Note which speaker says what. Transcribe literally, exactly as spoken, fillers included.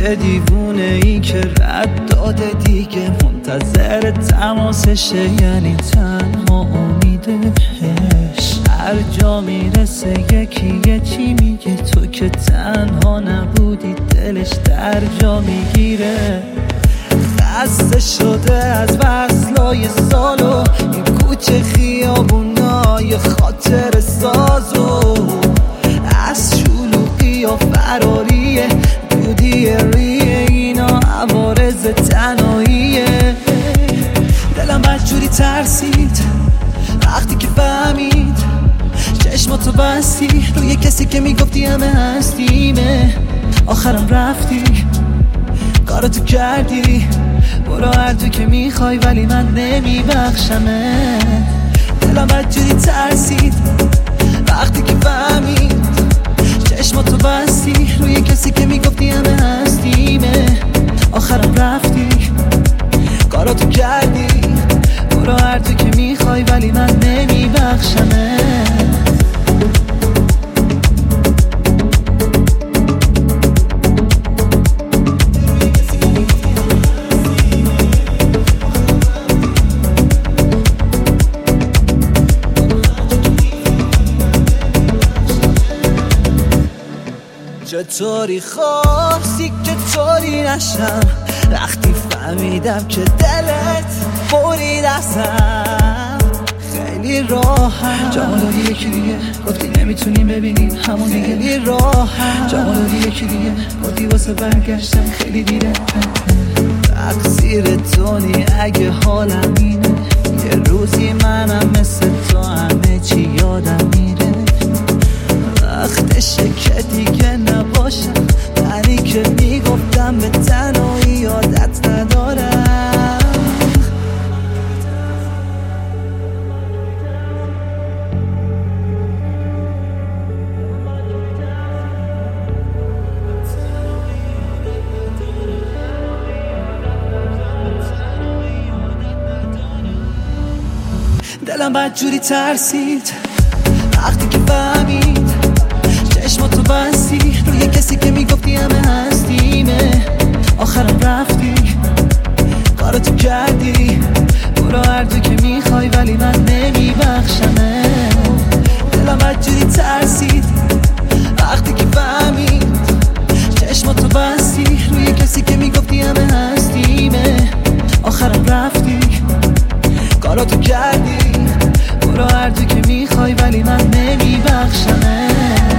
Speaker 1: یه دیوونه ای که رد داده دیگه منتظر تماسشه، یعنی تنها امیده بهش. هر جا میرسه یکی یه چی میگه، تو که تنها نبودی دلش در جا میگیره. خسته شده از وصلای سالو این کوچه خیابونای خاطر سازو، از شلوغی و فراریه دودی ریه اینا عوارض تنهاییه. دلم بدجوری ترسید وقتی که فهمید چشماتو بستی روی کسی که میگفتی همه هستیمه. آخرم رفتی کاراتو کردی، برو هر تو که میخوای ولی من نمیبخشمه. دلم بدجوری ترسید وقتی که فهمید چشماتو بستی روی کسی که میگفتی همه هستیمه. آخرم رفتی کاراتو کردی، برو هر تو که میخوای ولی من نمیبخشمه. چطوری خواستی که طوری نشم وقتی فهمیدم که دلت برید ازم. خیلی راحت جمالو یکی دیگه گفتی نمیتونیم ببینیم همون دیگه. خیلی راحت جمالو یکی دیگه گفتی واسه برگشتم خیلی دیره. تقصیر تونی اگه حالم اینه، یه روزی منم مثل تو همه چی یادم میره. وقتشه که دیگه نباشم منی که میگفتم به تنهایی یادت ندارم. دلم بدجوری ترسید وقتی که فهمید چشماتو بستی روی کسی که میگفتی همه هستیمه. آخرم رفتی کاراتو کردی، برو هر تو که میخوای ولی من نمیبخشمه. دلم بدجوری ترسید وقتی که فهمید چشماتو بستی روی کسی که میگفتی همه هستیمه. آخرم رفتی کاراتو کردی، برو هر تو که میخوای ولی من نمیبخشمه.